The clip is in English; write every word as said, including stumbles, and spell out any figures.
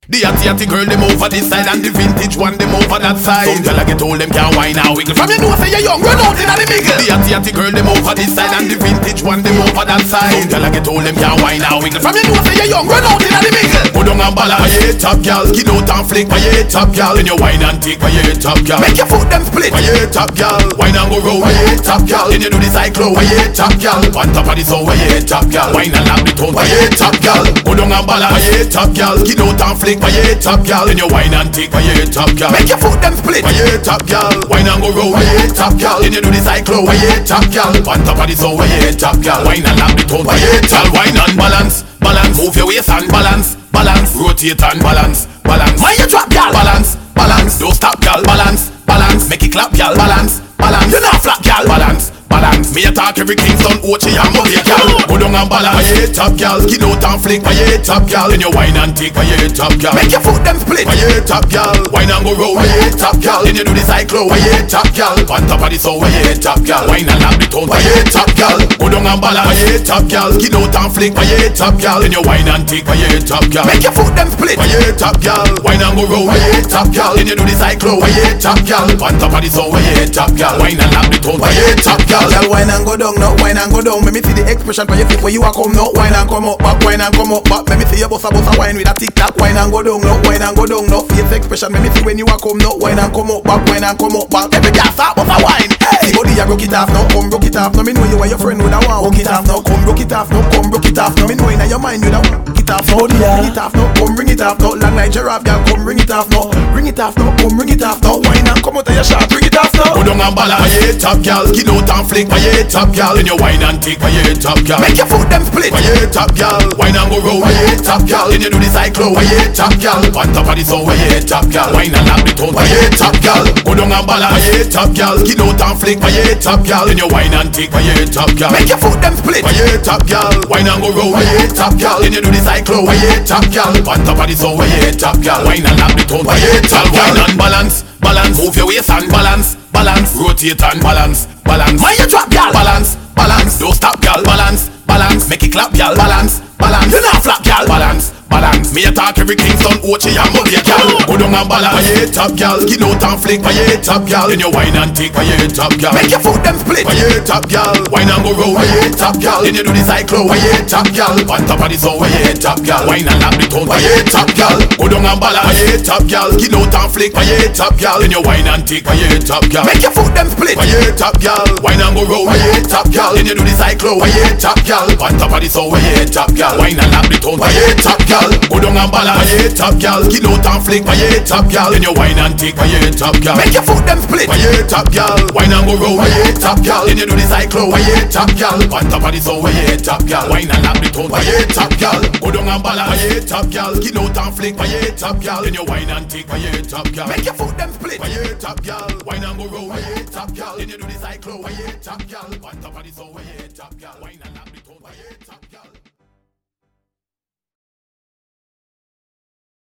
The atty girl them over this side and the vintage one them over that side. Some gyal a get old them can't whine and wiggle. From you know say you young, run out inna the middle. The atty girl them over this side and the vintage one them over that side. Some gyal a get old them can't whine and wiggle. From you know say you young, run out inna the middle. Put on a balla, why you top gyal? Kid out and flick, why you top gyal? Then you whine and take, why you top gyal? Make your foot them split, why you top gyal? Whine and go roll, why you top gyal? Then you do the cyclo, why you top gyal? On top of the soul, why you top gyal? Whine and lock the tone, why you top gyal? Put on a balla, why you top gyal? Kid out and flick, why you top gyal? Then you whine and take, why you top gyal? Make your foot them split, why you top gyal? Whine and go roll, why you top gyal? Then you do the cyclo, why you top gyal? On top of the soul, why you top gyal? Whine and lock the tone, why you top? Whine and balance, balance, move your waist and balance, balance, rotate and balance, balance. Why you drop gyal? Balance, balance, don't stop gyal. Balance, balance, make it clap gyal. Balance, balance, you not flap gyal. Balance, balance, me attack every Kingston, Ochi and Muggy gyal. Go down and balance, why you top gyal? Kid out and flick, why you top gyal? Then you whine and take, why you top gyal? Make your foot them split, why you top gyal? Whine and go roll, why you top gyal? Then you do the cyclo, why you top gyal? On top of the soul, why you top gyal? Whine and lock the tone, why you top gyal? Go down and balance, why you top gyal? Kid out and flick, why you top gyal? Then you whine and take, why you top gyal? Make your foot them split, why you top gyal? Whine and go roll, why you top gyal? Then you do the cyclo, why you top gyal? On top of the soul, why you top gyal? Whine and lock the tone, why you top gyal? Gyal whine and go down, no whine and go down. Let me see the expression for your face where you are come, no whine and come up back, whine and come up back. Let me see your bossa bossa whine with a tic tac. Whine and go down, no whine and go down, no face expression. Let me see when you are come, no whine and come up back, whine and come up back. Every girl start bossa whine. Hey, body ya broke it off, no come broke it off. No me know you and your friend would have want broke it off, no come broke it off, no come broke it off. No me know in your mind you da broke it off, no bring it off, no come bring it off, no long like giraffe, girl come bring it off, no bring it off, no come bring it off, no whine and come out of your shot, bring it off, no. Go down and balance, why you top gyal? Kid out and flick, why you top gyal? Then you whine and take, why you top gyal? Make your foot them split, why you top gyal? Whine and go roll, why you top gyal? Then you do the cyclo, why you top gyal? On top of the soul, why you top gyal? Whine and lock the tone, why you top gyal? Go down and balance, why you top gyal? Kid out and flick, why you top gyal? Then you whine and take, why you top gyal? Make your foot them split, why you top gyal? Whine and go roll, why you top gyal? Then you do the cyclo, why you top gyal? On top of the soul, why you top gyal? Whine and lock the tone, why you top gyal? Whine and balance, balance, move your waist and balance, balance, rotate and balance, balance. Why you drop gyal? Balance, balance, don't stop gyal. Balance, balance, make it clap gyal. Balance, balance, you not flap gyal. Balance, balance, me attack every Kingston, Ochi and Muggy gyal. Go down and balance, why you top gyal? Kid out and flick, why you top gyal? Then you whine and take, why you top gyal? Make your foot them split, why you top gyal? Whine and go roll, why you top gyal? Then you do the cyclo, why you top gyal? On top of the soul, why you top gyal? Whine and lock the tone, why you top gyal? Go down and balance, why you top gyal? Kid out and flick, why you top gyal? Then you whine and take, why you top gyal? Make your foot them split, why you top gyal? Whine and go roll, why you top gyal? Then you do the cyclo, why you top gyal? On top of the soul, why you top gyal? Whine and lock the tone, why you top gyal? Go down and balance, why you top gyal? Kid out and flick, why you top gyal? Then you whine and take, why you top gyal? Make your foot them split, why you top gyal? Whine and go roll, why you top gyal? Then you do the cyclo, why you top gyal? On top of the soul, why you top gyal? Whine and lock the tone, why you top gyal? Go down and balance, why you top gyal? Kid out and flick, why you top gyal? Then you whine and take, why you top gyal? Make your foot them split, why you top gyal? Whine and go roll, why you top gyal? Then you do the cyclo, why you top gyal? On top of the soul, why you top gyal? Whine and lock the tone, why you top gyal?